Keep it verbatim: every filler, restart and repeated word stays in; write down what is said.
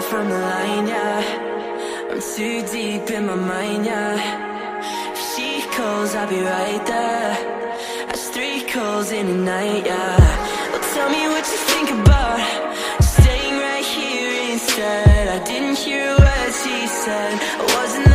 from the line, yeah. I'm too deep in my mind, yeah. If she calls, I'll be right there. That's three calls in a night, yeah. Well, tell me what you think about staying right here instead. I didn't hear a word she said. I wasn't